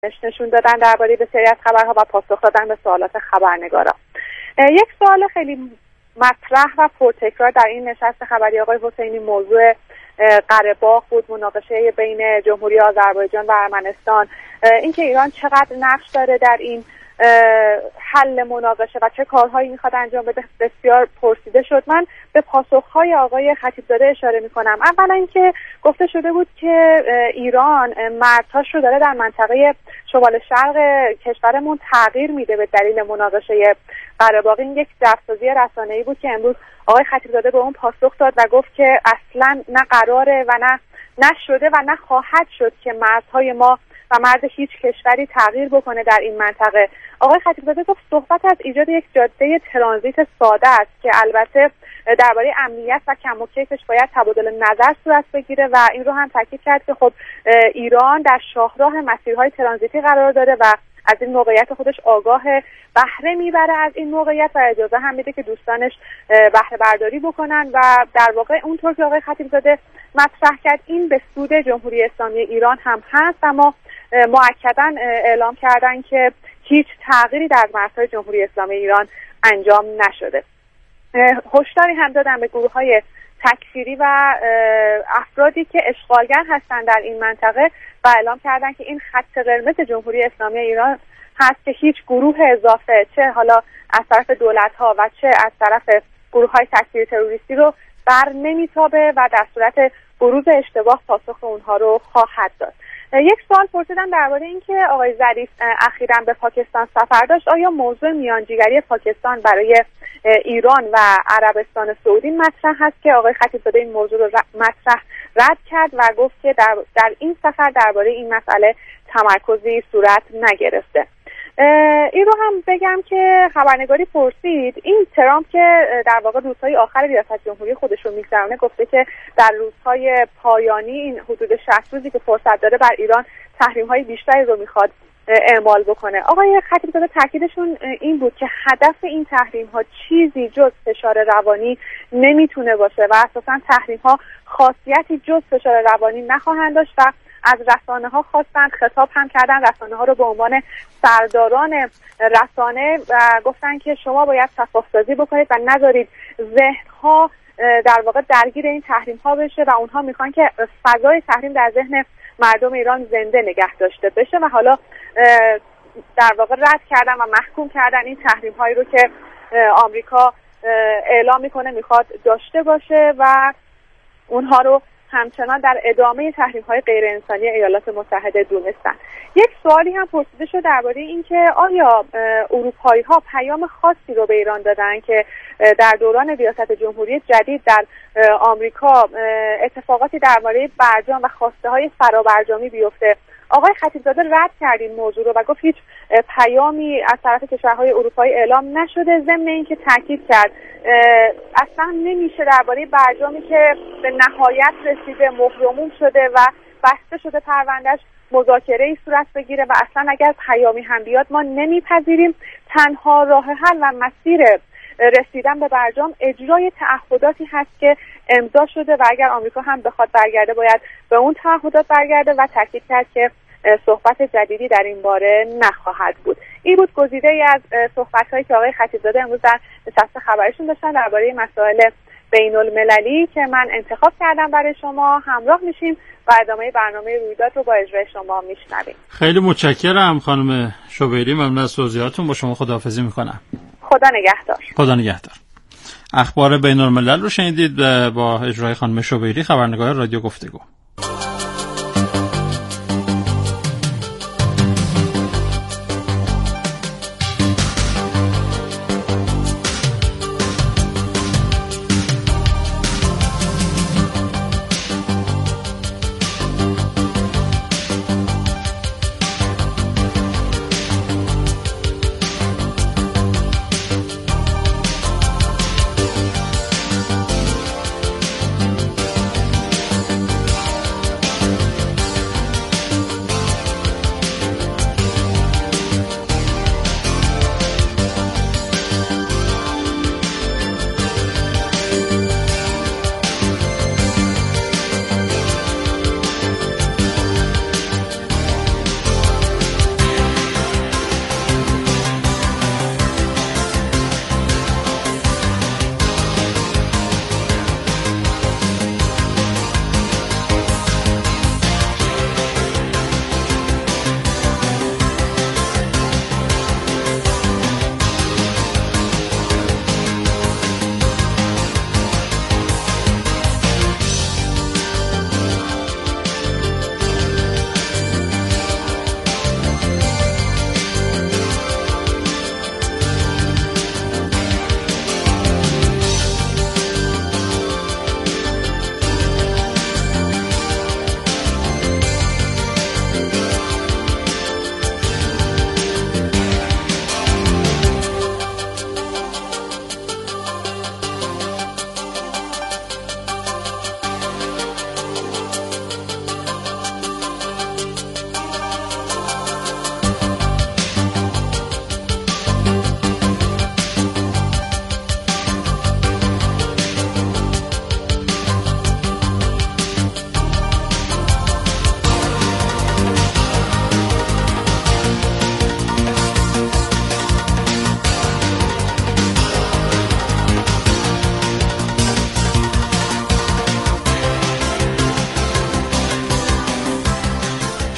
نشون دادن درباره بسیاری از خبرها و پاسخ دادن به سوالات خبرنگارا. یک سوال خیلی مطرح و پرتکرار در این نشست خبری آقای حسینی موضوع قره باغ بود، مناقشه بین جمهوری آذربایجان و ارمنستان، اینکه ایران چقدر نقش داره در این حل مناقشه و چه کارهایی میخواد انجام بده بسیار پرسیده شد. من به پاسخهای آقای خطیبزاده اشاره میکنم. اولا اینکه گفته شده بود که ایران مرزهاش رو داره در منطقه شمال شرق کشورمون تغییر میده به دلیل مناقشه قره باغ. این یک جفسازی رسانه‌ای بود که امروز آقای خطیبزاده به اون پاسخ داد و گفت که اصلا نه قراره و نه نشده و نه خواهد شد که مرزهای ما و مرز هیچ کشوری تغییر بکنه در این منطقه. آقای خطیبزاده گفت صحبت از ایجاد یک جاده ترانزیت ساده است که البته درباره امنیت و کم و کیفش باید تبادل نظر صورت بگیره و این رو هم تاکید کرد که خب ایران در شاهراه مسیرهای ترانزیتی قرار داره و از این موقعیت خودش آگاه، بهره میبره از این موقعیت و اجازه هم میده که دوستانش بهره برداری بکنن و در واقع اونطور که آقای خطیبزاده مطرح کرد این به سود جمهوری اسلامی ایران هم هست، اما مؤکداً اعلام کردن که هیچ تغییری در مرزهای جمهوری اسلامی ایران انجام نشده. هشداری هم دادن به گروه‌های تکفیری و افرادی که اشغالگر هستند در این منطقه و اعلام کردن که این خط قرمز جمهوری اسلامی ایران هست که هیچ گروه اضافه چه حالا از طرف دولت‌ها و چه از طرف گروه‌های تکفیری تروریستی رو بر نمیتابه و در صورت بروز اشتباه پاسخ اونها رو خواهد داد. یک سوال پرسیدن درباره اینکه آقای ظریف اخیراً به پاکستان سفر داشت، آیا موضوع میانجیگری پاکستان برای ایران و عربستان سعودی مطرح هست که آقای خطیبزاده این موضوع رو مطرح رد کرد و گفت که در این سفر درباره این مسئله تمرکزی صورت نگرفته. این رو هم بگم که خبرنگاری پرسید این ترامپ که در واقع روزهای آخر ریاست جمهوری خودش رو میگذرونه گفته که در روزهای پایانی این حدود 60 روزی که فرصت داره بر ایران تحریم‌های بیشتری رو میخواد اعمال بکنه. آقای خطیبزاده تاکیدشون این بود که هدف این تحریم‌ها چیزی جز فشار روانی نمیتونه باشه و اساساً تحریم‌ها خاصیتی جز فشار روانی نخواهند داشت و از رسانه‌ها خواستن، خطاب هم کردن رسانه‌ها رو به عنوان سرداران رسانه و گفتن که شما باید شفاف‌سازی بکنید و نذارید ذهن‌ها در واقع درگیر این تحریم‌ها بشه و اونها میخوان که فضای تحریم در ذهن مردم ایران زنده نگه داشته بشه و حالا در واقع رد کردن و محکوم کردن این تحریم‌هایی رو که آمریکا اعلام میکنه میخواد داشته باشه و اونها رو همچنان در ادامه تحریم‌های غیر انسانی ایالات متحده دونستن. یک سوالی هم پرسیده شد درباره اینکه آیا اروپایی‌ها پیام خاصی رو به ایران دادن که در دوران ریاست جمهوری جدید در آمریکا اتفاقاتی درباره برجام و خواسته‌های فرابرجامی بیفته. آقای خطیبزاده رد کرد این موضوع رو و گفت هیچ پیامی از طرف کشورهای اروپایی اعلام نشده، ضمن اینکه تاکید کرد اصلا نمیشه درباره برجامی که به نهایت رسیده، مهرموم شده و بسته شده پروندهش مذاکره‌ای صورت بگیره و اصلا اگر پیامی هم بیاد ما نمیپذیریم. تنها راه حل و مسیر رسیدن به برجام اجرای تعهداتی هست که امضا شده و اگر آمریکا هم بخواد برگرده باید به اون تعهدات برگرده و تاکید کرد که صحبت جدیدی در این باره نخواهد بود. این بود گزیده‌ای از صحبت‌هایی که آقای خطیبزاده امروز در نشست خبریشون داشتن درباره مسائل بین‌المللی که من انتخاب کردم برای شما. همراه میشیم و ادامه برنامه رویداد رو با اجرای شما میشنویم. خیلی متشکرم خانم شوبیری، ممنون از توضیحاتتون. با شما خداحافظی میکنم. خدا نگهدار. خدا نگهدار. اخبار بین‌الملل رو شنیدید با اجرای خانم شوبیری، خبرنگار رادیو گفتگو.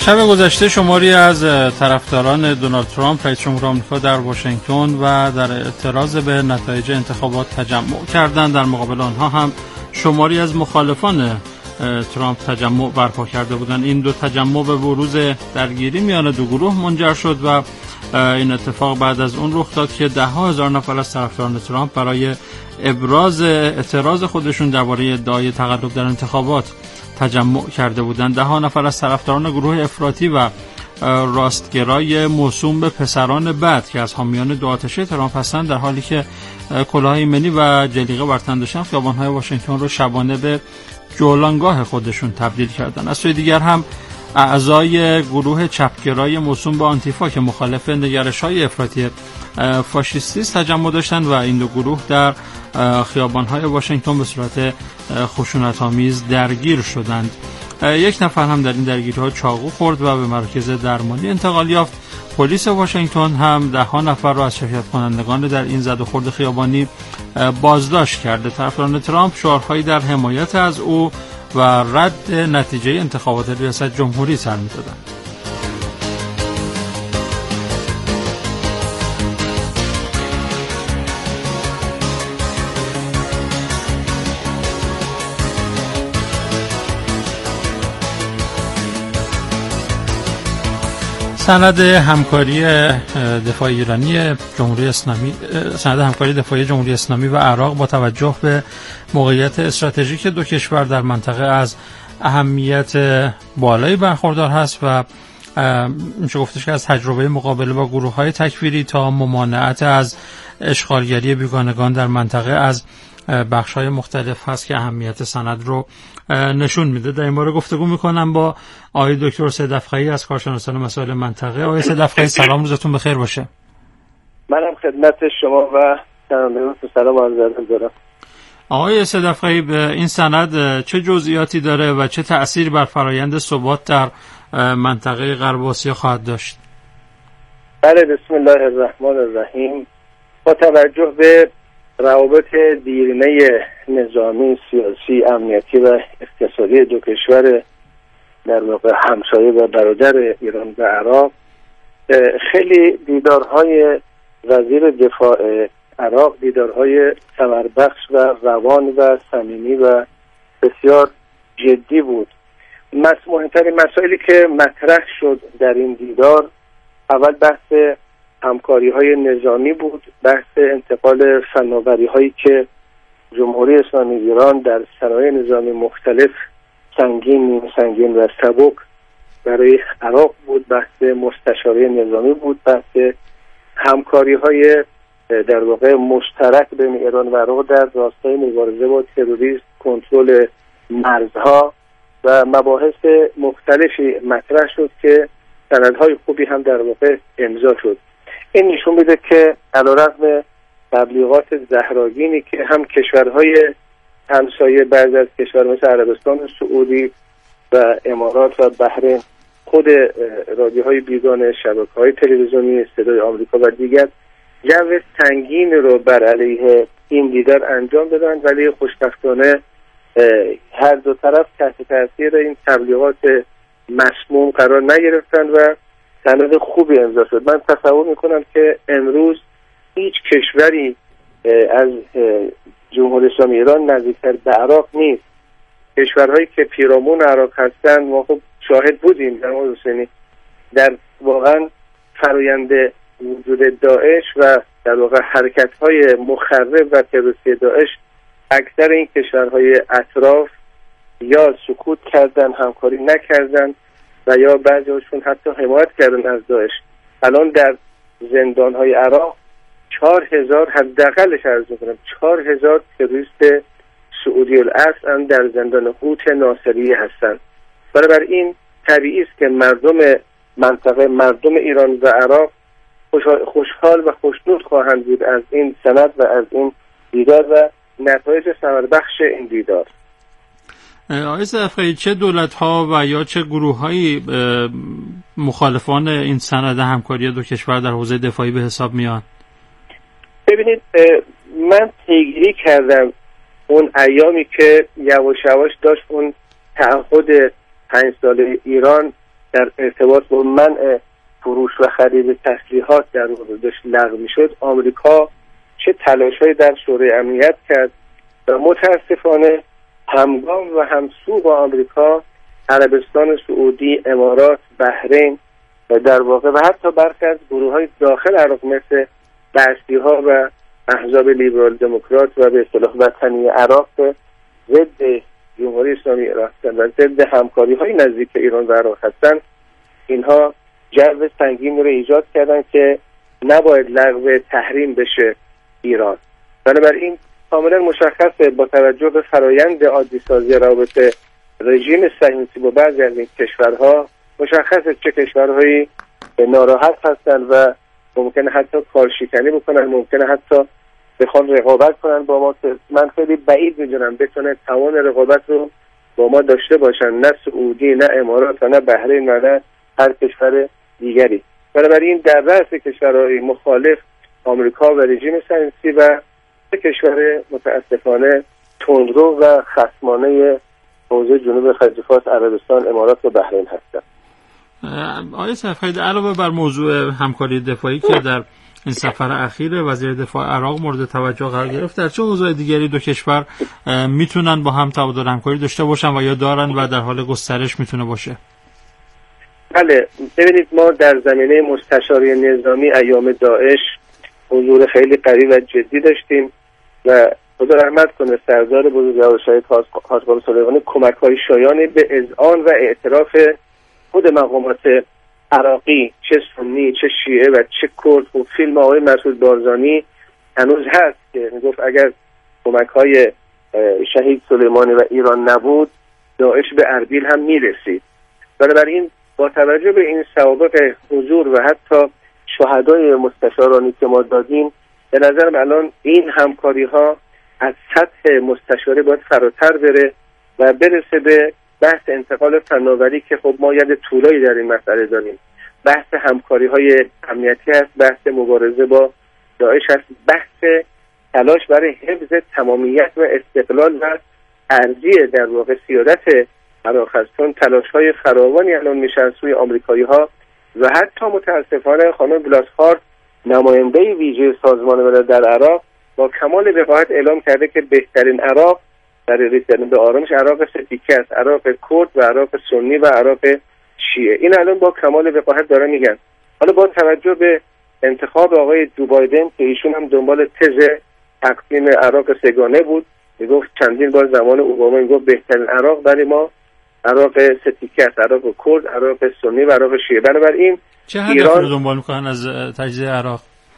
شب گذشته شماری از طرفداران دونالد ترامپ رئیس جمهور آمریکا در واشنگتن و در اعتراض به نتایج انتخابات تجمع کردند. در مقابل آنها هم شماری از مخالفان ترامپ تجمع برپا کرده بودند. این دو تجمع به بروز درگیری میان دو گروه منجر شد و این اتفاق بعد از اون رخ داد که ده ها هزار نفر از طرفداران ترامپ برای ابراز اعتراض خودشون درباره ادعای تقلب در انتخابات تجمع کرده بودند. ده ها نفر از طرفداران گروه افراطی و راستگرای موسوم به پسران بد که از حامیان دو آتشه ترامپ هستند، در حالی که کلاه ایمنی و جلیقه بر تن داشتن، خیابان‌های واشنگتن رو شبانه به جولانگاه خودشون تبدیل کردند. از سوی دیگر هم اعضای گروه چپگرای موسوم به آنتیفا که مخالف نگرش‌های افراطی فاشیستی تجمع داشتند و این دو گروه در خیابان‌های واشنگتن به صورت خشونت‌آمیز درگیر شدند. یک نفر هم در این درگیری‌ها چاقو خورد و به مراکز درمانی انتقال یافت. پلیس واشنگتن هم ده ها نفر را از شرکت کنندگان در این زد و خورد خیابانی بازداشت کرده. طرفداران ترامپ شعارهایی در حمایت از او و رد نتیجه انتخابات ریاست جمهوری سر می‌دادند. سند همکاری دفاعی ایرانی جمهوری اسلامی، سند همکاری دفاعی جمهوری اسلامی و عراق با توجه به موقعیت استراتژیک دو کشور در منطقه از اهمیت بالایی برخوردار هست و میشه گفتش که از تجربه مقابله با گروه‌های تکفیری تا ممانعت از اشغالگری بیگانگان در منطقه از بخش‌های مختلف هست که اهمیت سند رو نشون میده. در این باره گفتگو میکنم با آقای دکتر سید افخمی از کارشناسان مسائل منطقه. آقای سید افخمی سلام، روزتون بخیر باشه. منم خدمت شما و شنوندگان سلام عرض دارم. آقای سید افخمی، این سند چه جزئیاتی داره و چه تأثیر بر فرایند ثبات در منطقه غرب آسیا خواهد داشت؟ بله، بسم الله الرحمن الرحیم. با توجه به روابط دیرینه نظامی، سیاسی، امنیتی و اقتصادی دو کشور در واقع همسایه و برادر ایران و عراق، خیلی دیدارهای وزیر دفاع عراق دیدارهای ثمربخش و روان و صمیمی و بسیار جدی بود. مهمترین مسائلی که مطرح شد در این دیدار، اول بحث همکاری‌های نظامی بود، بحث انتقال فناوری‌هایی که جمهوری اسلامی ایران در صنایع نظامی مختلف سنگین، نیمه سنگین و سبک برای عراق بود، بحث مستشاری نظامی بود، بحث همکاری‌های در واقع مشترک بین ایران و عراق در راستای مبارزه با تروریسم، کنترل مرزها و مباحث مختلفی مطرح شد که سندهای خوبی هم در واقع امضا شد. این نشون میده که علیرغم تبلیغات زهراگینی که هم کشورهای همسایه، بعضی از کشورها مثل عربستان سعودی و امارات و بحرین، خود رادیوهای بیگانه، شبکه‌های تلویزیونی، صدای آمریکا و دیگر جو سنگین رو بر علیه این دیدار انجام دادن، ولی خوشبختانه هر دو طرف تحت تاثیر این تبلیغات مسموم قرار نگرفتن و سند خوبی امضا شد. من تصور میکنم که امروز هیچ کشوری از جمهوری اسلامی ایران نزدیکتر به عراق نیست. کشورهایی که پیرامون عراق هستند، ما خب شاهد بودیم جناب حسینی در واقعا فرایند وجود داعش و در واقع حرکت‌های مخرب و تروریستی داعش، اکثر این کشورهای اطراف یا سکوت کردن، همکاری نکردن و یا بعضی‌هاشون حتی حمایت کردن از داعش. الان در زندان‌های عراق 4000 حداقلش عرض می‌کنم 4000 تروریست سعودی الاصل هم در زندان هوت ناصریه هستند. بنابراین طبیعی است که مردم منطقه، مردم ایران و عراق خوشحال و خوشنود خواهند بود از این سند و از این دیدار و نتایج ثمربخش این دیدار. آقای افخمی، چه دولت‌ها و یا چه گروه‌هایی مخالفان این سند همکاری دو کشور در حوزه دفاعی به حساب میان؟ ببینید، من پیگیری کردم اون ایامی که یواش یواش داشت اون تعهد 5 ساله ایران در ارتباط با منع فروش و خرید تسلیحات در اون داشت لغو میشد، آمریکا چه تلاش‌هایی در شورای امنیت کرد و متاسفانه همگام و همسو با آمریکا عربستان سعودی، امارات، بحرین و در واقع و حتی برخی از گروه‌های داخل عراق مثل بسطی‌ها و احزاب لیبرال دموکرات و به اصطلاح وطنی عراق ضد جمهوری اسلامی عراق و ضد همکاری‌های نزدیک ایران و عراق هستند. اینها جو سنگین رو ایجاد کردن که نباید لغو تحریم بشه ایران. بنابراین کاملا مشخصه با توجه به فرایند عادی سازی روابط رژیم صهیونیستی با بعضی از این کشورها، مشخصه چه کشورهایی ناراحت هستند و ممکنه حتی کارشکنی بکنن، ممکنه حتی بخوان رقابت کنن با ما. من خیلی بعید میدونم بتونه توان رقابت رو با ما داشته باشن، نه سعودی، نه امارات و نه بحرین و نه هر کشور دیگری. بنابراین در رأس کشورهای مخالف آمریکا و رژیم صهیونیستی و کشور متاسفانه تندرو و خصمانه حوزه جنوب خلیج فارس، عربستان، امارات و بحرین هستند. آقای سفید، علاوه بر موضوع همکاری دفاعی که در این سفر اخیر وزیر دفاع عراق مورد توجه قرار گرفت، در چه موضوع دیگری دو کشور میتونن با هم تبادل همکاری داشته باشن و یا دارن و در حال گسترش میتونه باشه؟ بله، ببینید ما در زمینه مستشاری نظامی ایام داعش حضور خیلی قوی و جدی داشتیم و خدا رحمت کنه سردار بزرگوار شهید حاج قاسم سلیمانی کمک‌های شایانی به اذعان و اعتراف خود مقامات عراقی، چه سنی، چه شیعه و چه کرد و فیلم آقای مسعود بارزانی هنوز هست که میگفت اگر کمک‌های شهید سلیمانی و ایران نبود داعش به اربیل هم میرسید. بنابراین با توجه به این سوابق حضور و حتی شهدای مستشارانی که ما دادیم، به نظرم الان این همکاری‌ها از سطح مستشاری باید فراتر بره و برسه به بحث انتقال فناوری که خب ما ید طولایی در این مسئله داریم. بحث همکاری‌های امنیتی هست، بحث مبارزه با داعش هست، بحث تلاش برای حفظ تمامیت و استقلال و ارضی در واقع سیادت عراق هست. چون تلاش‌های فراوانی الان میشه از سوی آمریکایی‌ها و حتی متاسفانه خانم بلاسخارت نماینده ویژه سازمان ملل در عراق با کمال وقاحت اعلام کرده که بهترین عراق برای رسیدن به آرامش عراق سه‌تیکه است، عراق کرد و عراق سنی و عراق شیعه. این الان با کمال وقاحت دارن میگن. حالا با توجه به انتخاب آقای جو بایدن که ایشون هم دنبال تز تقسیم عراق سگانه بود، میگفت چندین بار زمان اوباما میگفت بهترین عراق برای ما عراق سه‌تیکه است، عراق کرد، عراق سنی و عراق شیعه. بنابراین چه هدفی رو دنبال میکنن از تجزیه عراق؟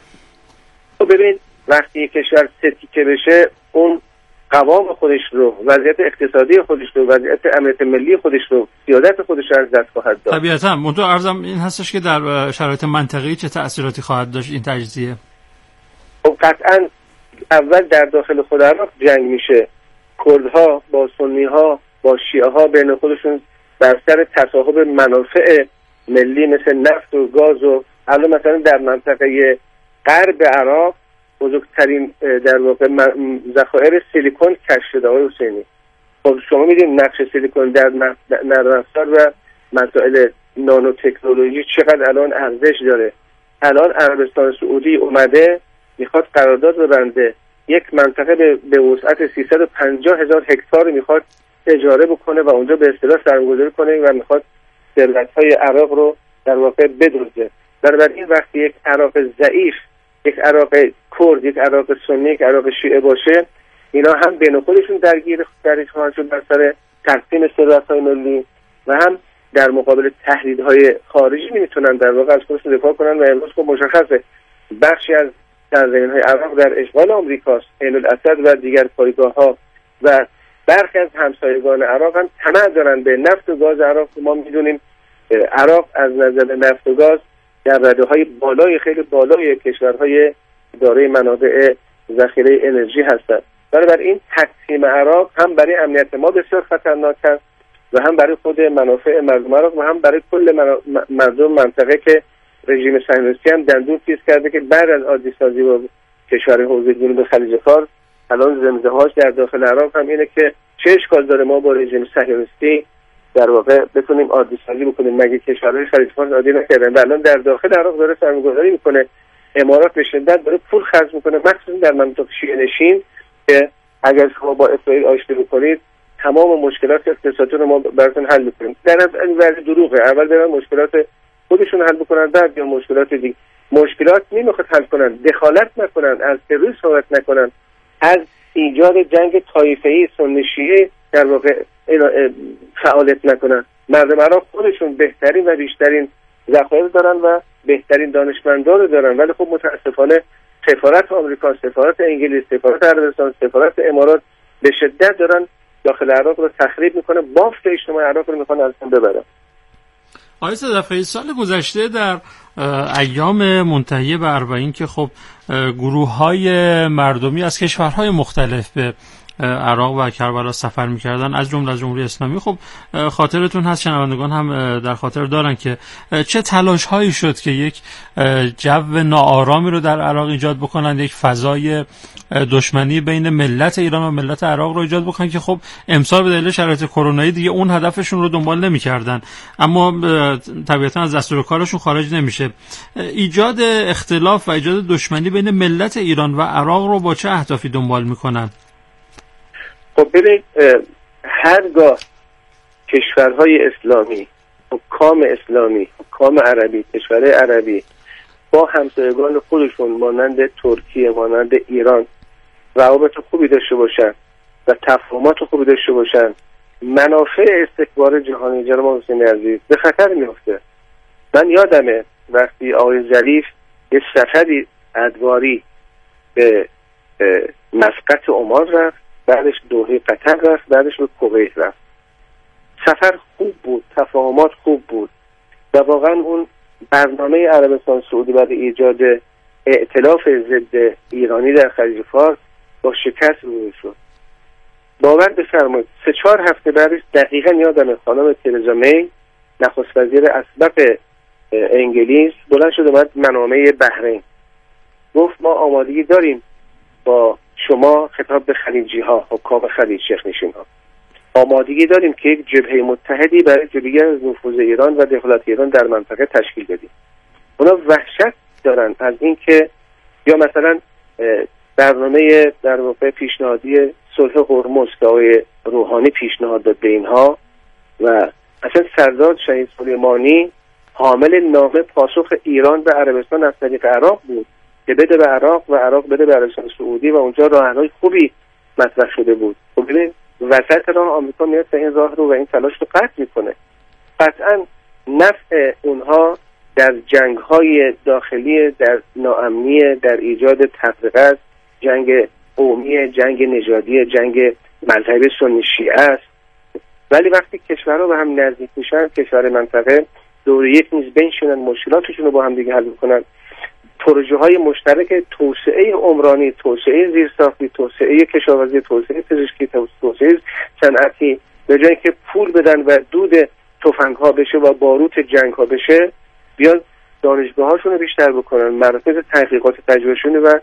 ببینید وقتی یک کشور سه‌تیکه بشه اون قوام خودش رو، وضعیت اقتصادی خودش رو، وضعیت امنیت ملی خودش رو، سیادت خودش رو از دست خواهد داد. طبیعتا منتها عرضم این هستش که در شرایط منطقه‌ای چه تأثیراتی خواهد داشت این تجزیه؟ خب قطعا اول در داخل خود عراق جنگ میشه، کردها با سنی‌ها با شیعه‌ها بین خودشون بر سر تصاحب منافع ملی مثل نفت و گاز و الان مثلا در منطقه غرب عراق بزرگترین در واقع ذخایر سیلیکون کشف شده آقای حسینی. خب شما میدونید نقش سیلیکون در نرم افزار و مسائل نانو تکنولوژی چقدر الان ارزش داره. الان عربستان سعودی اومده میخواد قرارداد ببنده، یک منطقه به وسعت 350,000 هکتار میخواد اجاره بکنه و اونجا به اصطلاح سرمایه‌گذاری کنه و میخواد ثروت‌های عراق رو در واقع بدزده. بنابراین وقتی یک عراق ضعیف، یک عراق کرد، یک عراق سنی، یک عراق شیعه باشه، اینا هم بین خودشون درگیر خواهند شد در سر تقسیم ثروت‌های ملی و هم در مقابل تهدیدهای خارجی میتونن در واقع از خودشون دفاع کنن و امروز خب مشخصه بخشی از سرزمین‌های عراق در اشغال آمریکاست، عین الاسد و دیگر پایگاه‌ها و برخی از همسایگان عراق هم طمع دارن به نفت و گاز عراق. ما میدونیم عراق از نظر نفت و گاز در رده‌های بالای خیلی بالای کشورهای دارای منابع ذخیره انرژی هستند. بنابراین تقسیم عراق هم برای امنیت ما بسیار خطرناک است و هم برای خود منافع مردم عراق و هم برای کل مردم منطقه که رژیم صهیونیستی هم دندون تیز کرده که بعد از عادی سازی با کشور حوزه جنوب خلیج فارس الان زمزمه‌هاش در داخل عراق هم اینه که چه اشکال داره ما با رژیم صهیونیستی در واقع بتونیم عادی سازی بکنیم. مگه کشورهای خلیج فارس عادی نکردن و الان در داخل عراق داره سرمایه‌گذاری میکنه، امارات به شدت داره پول خرج میکنه، مخصوصا در مناطق شیعه‌نشین که اگر شما با اسرائیل آشتی بکنید تمام مشکلات اقتصادی رو ما براتون حل میکنیم. در این وضع دروغه، اول برن مشکلات خودشون حل بکنن بعد یا مشکلات دیگه. مشکلات نمیخواد حل کنن، دخالت نکنن، از تروریسم صحبت نکنن، از ایجاد جنگ طایفه‌ای سنی شیعه در واقع فعالیت نکنن. مردم عراق خودشون بهترین و بیشترین ذخایر دارن و بهترین دانشمندان رو دارن، ولی خب متاسفانه سفارت آمریکا، سفارت انگلیس، سفارت عربستان، سفارت امارات به شدت دارن داخل عراق رو تخریب میکنه، بافت اجتماعی عراق رو میخوان از بین ببرن. آقای صدفی، سال گذشته در ایام منتهیه به 40 که خب گروه‌های مردمی از کشورهای مختلف به عراق و کربلا سفر می‌کردن، از جمله از جمهوری اسلامی، خب خاطرتون هست، شنوندگان هم در خاطر دارن که چه تلاش‌هایی شد که یک جو ناآرامی رو در عراق ایجاد بکنن، یک فضای دشمنی بین ملت ایران و ملت عراق رو ایجاد بکنن که خب امسال به دلیل شرایط کرونایی دیگه اون هدفشون رو دنبال نمی‌کردن، اما طبیعتاً از دستور کارشون خارج نمیشه. ایجاد اختلاف و ایجاد دشمنی بین ملت ایران و عراق رو با چه اهدافی دنبال می‌کنن؟ خب ببین، هرگاه کشورهای اسلامی، حکام اسلامی، حکام عربی، کشورهای عربی با همسایگان خودشون مانند ترکیه، مانند ایران روابط خوبی داشته باشن و تفاهمات خوبی داشته باشن، منافع استکبار جهانی جناب حسین عزیز به خطر میفته. من یادمه وقتی آقای ظریف یه سفری ادواری به مسقط عمان رفت، بعدش دوحه قطر رفت، بعدش به کویت رفت. سفر خوب بود، تفاهمات خوب بود و واقعا اون برنامه عربستان سعودی برای ایجاد ائتلاف ضد ایرانی در خلیج فارس با شکست روبرو شد. باور بفرمایید 3-4 هفته بعدش دقیقاً یادمه خانم ترزا می، نخست وزیر اسبق انگلیس، بلند شد اومد منامه بحرین، گفت ما آمادگی داریم با شما، خطاب به خلیجی ها، حکام خلیج، شیخ نشین ها، آمادگی داریم که یک جبهه متحدی برای جلوگیری از نفوذ ایران و دخالت ایران در منطقه تشکیل بدیم. اونا وحشت دارن از اینکه یا مثلا برنامه در واقع پیشنهادی صلح هرمز که آقای روحانی پیشنهاد داد به اینها و اصلا سردار شهید سلیمانی حامل نامه پاسخ ایران به عربستان از طریق عراق بود که بده به عراق و عراق بده به عربستان سعودی و اونجا راهحل‌های خوبی مطرح شده بود. خب ببین وسط راه آمریکا میاد این راه رو و این تلاش رو قطع میکنه. قطعا نفع اونها در جنگ‌های داخلی، در ناامنی، در ایجاد تفرقه، جنگ قومی، جنگ نژادی، جنگ مذهبی سنی شیعه است. ولی وقتی کشورها به هم نزدیک میشن، کشور منطقه دور یک میز بنشینن، مشکلاتشون رو با هم دیگه حل میکنن، پروژه های مشترک توسعه عمرانی، توسعه زیرساختی، توسعه کشاورزی، توسعه پزشکی، توسعه صنعتی، به جایی که پول بدن و دود تفنگ ها بشه و باروت جنگ ها بشه، بیان دانشگاه هاشون رو بیشتر بکنن، مراکز تحقیقات تجربهشون و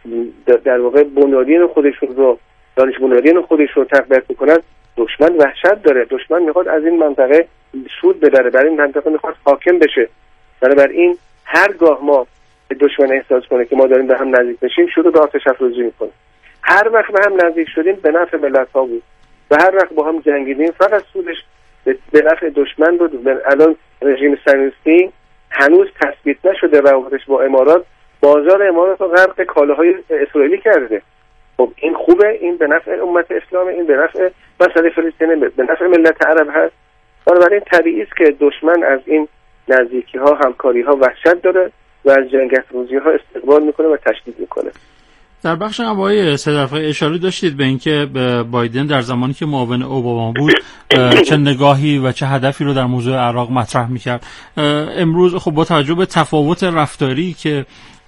در واقع بنیادین خودشون رو، دانش بنیادین خودشون رو تقویت بکنن. دشمن وحشت داره، دشمن میخواد از این منطقه سود ببره، برای این منطقه میخواد حاکم بشه. بنابراین هرگاه ما دشمن احساس کنه که ما داریم به هم نزدیک بشیم، شروع به آتش افروزی میکنه. هر وقت به هم نزدیک شدیم به نفع ملت ها بود و هر وقت با هم جنگیدیم فقط سودش به نفع دشمن بود. الان رژیم صهیونیستی هنوز تثبیت نشده روابطش با امارات، بازار امارات رو غرق کالاهای اسرائیلی کرده. خب این خوبه، این به نفع امت اسلام، این به نفع مسئله فلسطین، به نفع ملت عرب هست. بنابراین طبیعی است که دشمن از این نزدیکی ها، همکاری ها وحشت داره و از جنگ افروزی ها استقبال میکنه و تشدید میکنه. در بخش آقای صدفی اشاره داشتید به اینکه بایدن در زمانی که معاون اوباما بود چه نگاهی و چه هدفی رو در موضوع عراق مطرح میکرد. امروز خب با توجه به تفاوت رفتاری که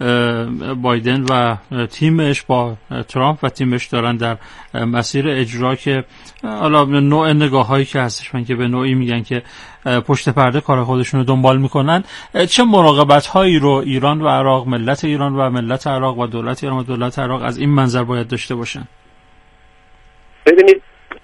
بایدن و تیمش با ترامپ و تیمش دارن در مسیر اجرا، که حالا نوع نگاهایی که هستش، من که به نوعی میگن که پشت پرده کار خودشون رو دنبال میکنن، چه مراقبت هایی رو ایران و عراق، ملت ایران و ملت عراق و دولت ایران و دولت عراق از این منظر باید داشته باشن؟ ببینید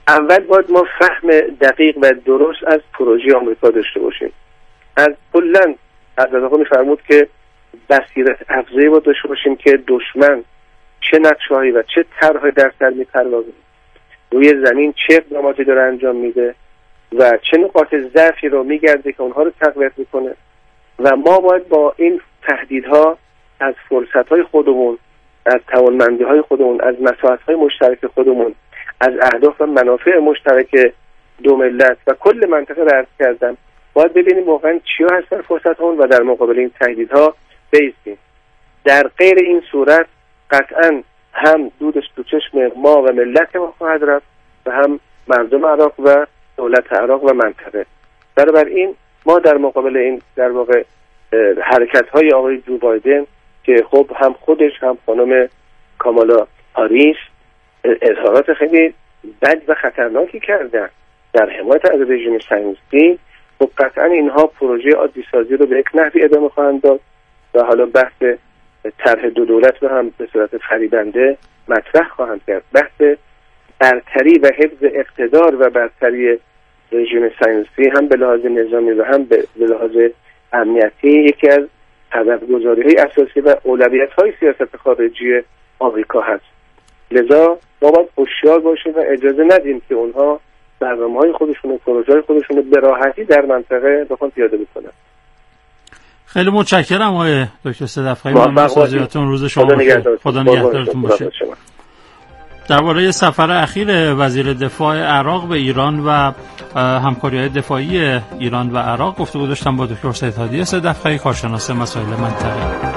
اول باید ما فهم دقیق و درست از پروژه آمریکا داشته باشیم. از کلاً حضرت آقا می‌فرمود که بصیرت افزایی باید داشته باشیم که دشمن چه نقشه‌هایی و چه طرح‌هایی در سر می‌پردازه، روی زمین چه اقداماتی داره انجام میده و چه نقاط ضعفی رو میگرده که اونها رو تقویت میکنه و ما باید با این تهدیدها از فرصت‌های خودمون، از توانمندی‌های خودمون، از مساحت‌های مشترک خودمون، از اهداف و منافع مشترک دو ملت و کل منطقه رو عرض کردم، باید ببینیم واقعا چیا هستن فرصت‌هامون و در مقابل این تهدیدها بایستیم. در غیر این صورت قطعاً هم دودش تو چشم ما و ملت ما خواهد رفت و هم مردم عراق و دولت عراق و منطقه. بنابراین ما در مقابل این در واقع حرکت‌های آقای جو بایدن که خب هم خودش هم خانم کامالا هاریس اظهارات خیلی بد و خطرناکی کردن در حمایت از رژیم صهیونیستی، خب قطعا اینها پروژه عادی سازی رو به یک نحوی ادامه خواهند داد و حالا بحث طرح دو دولت رو هم به صورت فریبنده مطرح خواهند کرد. بحث برتری و حفظ اقتدار و برتری رژیم صهیونیستی هم به لحاظ نظامی و هم به لحاظ امنیتی یکی از هدف‌گذاری‌های اساسی و اولویت‌های سیاست خارجی آمریکا هست. لذا ما باید هوشیار باشیم و اجازه ندیم که اونها برنامه‌های خودشون و پروژه‌های خودشون رو به راحتی در منطقه بخوان پیاده بکنن. خیلی متشکرم آقای دکتر صدف‌خانی. ممنون از توضیحاتتون. روز شما بخیر. خدا نگهدارتون باشه. درباره سفر اخیر وزیر دفاع عراق به ایران و همکاری‌های دفاعی ایران و عراق گفتگو داشتم با دکتر سید هادی صدف‌خانی، کارشناس مسائل منطقه.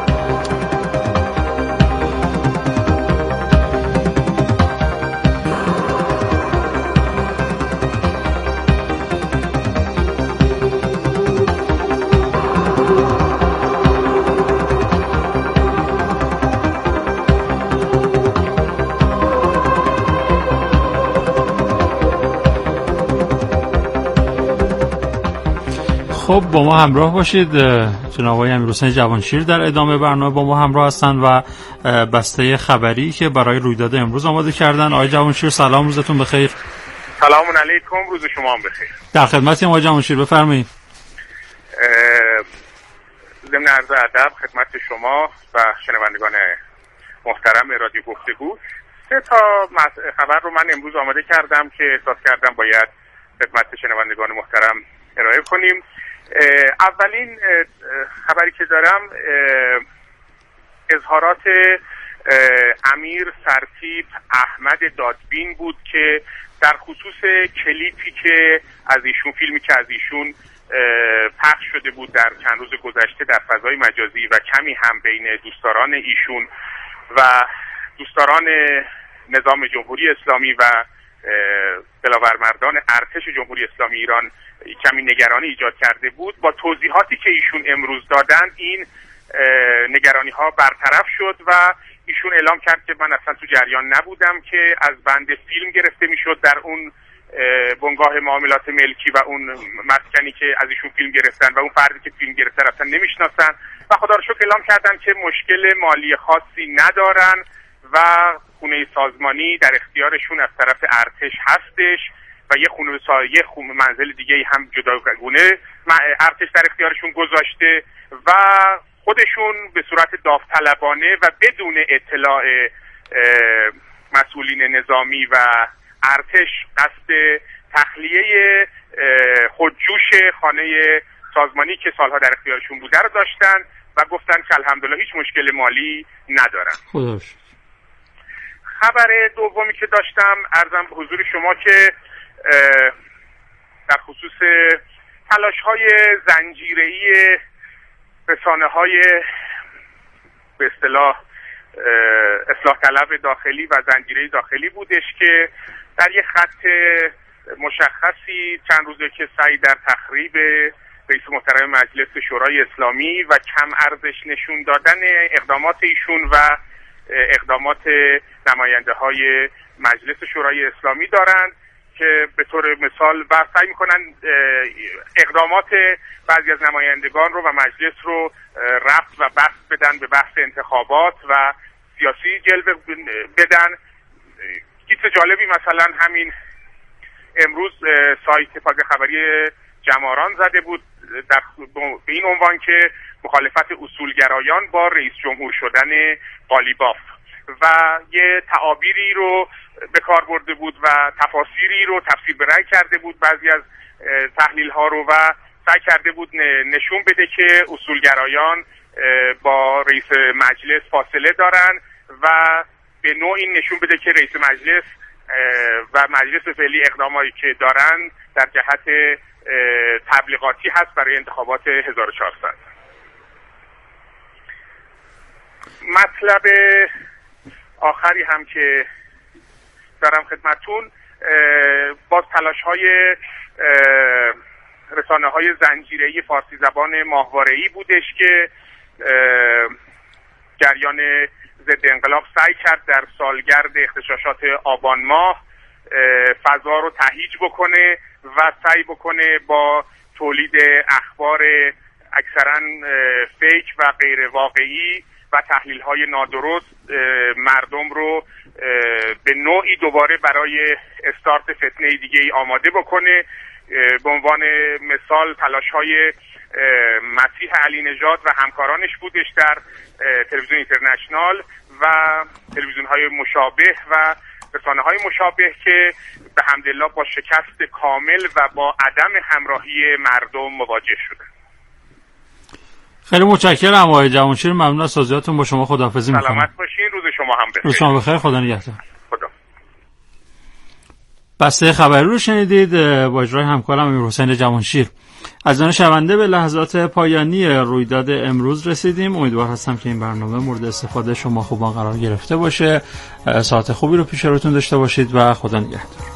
خب با ما همراه باشید. جناب آقای امیرحسین جوانشیر در ادامه برنامه با ما همراه هستند و بسته خبری که برای رویداد امروز آماده کردن. آقای جوانشیر سلام، روزتون بخیر. سلام علیکم، روز شما هم بخیر. در خدمتیم آقای جوانشیر، بفرمایید. ضمن عرض ادب خدمت شما و شنوندگان محترم رادیو گفتگو، 3 تا خبر رو من امروز آماده کردم که احساس کردم باید خدمت شنوندگان محترم ارائه کنیم. اولین خبری که دارم اظهارات امیر سرتیپ احمد دادبین بود که در خصوص کلیپی که از ایشون، فیلمی که از ایشون پخش شده بود در چند روز گذشته در فضای مجازی و کمی هم بین دوستداران ایشون و دوستداران نظام جمهوری اسلامی و بلاورمردان ارتش جمهوری اسلامی ایران کمی نگرانی ایجاد کرده بود. با توضیحاتی که ایشون امروز دادن این نگرانی ها برطرف شد و ایشون اعلام کرد که من اصلا تو جریان نبودم که از بند فیلم گرفته میشد در اون بنگاه معاملات ملکی و اون مسکنی که از ایشون فیلم گرفتن و اون فردی که فیلم گرفته اصلا نمیشناسن و خدا رو شکر اعلام کردن که مشکل مالی خاصی ندارن و خونه سازمانی در اختیارشون از طرف ارتش هستش و یه خونه منزل دیگه هم جداگونه ارتش در اختیارشون گذاشته و خودشون به صورت داوطلبانه و بدون اطلاع مسئولین نظامی و ارتش قصد تخلیه خودجوش خانه سازمانی که سالها در اختیارشون بوده رو داشتن و گفتن که الحمدلله هیچ مشکل مالی ندارن. خبر دومی که داشتم عرضم به حضور شما که در خصوص تلاش‌های زنجیره‌ای رسانه‌های به اصطلاح اصلاح طلب داخلی و زنجیره داخلی بودش که در یک خط مشخصی چند روزه که سعی در تخریب رئیس محترم مجلس شورای اسلامی و کم ارزش نشون دادن اقدامات ایشون و اقدامات نماینده های مجلس شورای اسلامی دارند که به طور مثال سعی میکنن اقدامات بعضی از نمایندگان رو و مجلس رو ربط و بسط بدن به بحث انتخابات و سیاسی جلوه بدن. چیز جالبی مثلا همین امروز سایت فاز خبری جماران زده بود به این عنوان که مخالفت اصولگرایان با رئیس جمهور شدن قالیباف و یه تعابیری رو به کار برده بود و تفاسیری رو تفسیر به رأی کرده بود بعضی از تحلیل ها رو و سعی کرده بود نشون بده که اصولگرایان با رئیس مجلس فاصله دارن و به نوعی نشون بده که رئیس مجلس و مجلس فعلی اقدامایی که دارن در جهت تبلیغاتی هست برای انتخابات 1400. مطلب آخری هم که دارم خدمتون باز تلاش‌های رسانه‌های زنجیره‌ای فارسی زبان ماهواره‌ای بودش که جریان ضد انقلاب سعی کرد در سالگرد اغتشاشات آبان ماه فضا رو تهییج بکنه و سعی بکنه با تولید اخبار اکثرا فیک و غیر واقعی و تحلیل‌های نادرست مردم رو به نوعی دوباره برای استارت فتنه دیگه‌ای آماده بکنه. به عنوان مثال تلاش‌های مسیح علی نژاد و همکارانش بودش در تلویزیون اینترنشنال و تلویزیون‌های مشابه و رسانه‌های مشابه که به حمدالله با شکست کامل و با عدم همراهی مردم مواجه شدند. خیلی متشکرم آقای جوانشیر، ممنون از توضیحاتتون. با شما خداحافظی می‌کنم. سلامت باشین، روز شما هم بخیر. روز شما بخیر، خدا نگهدار. خدا. بسته خبری رو شنیدید با اجرای همکارم امیرحسین جوانشیر. از آن شنونده به لحظات پایانی رویداد امروز رسیدیم. امیدوار هستم که این برنامه مورد استفاده شما خوبان قرار گرفته باشه. ساعت خوبی رو پیش روتون داشته باشید و خدا نگهدار.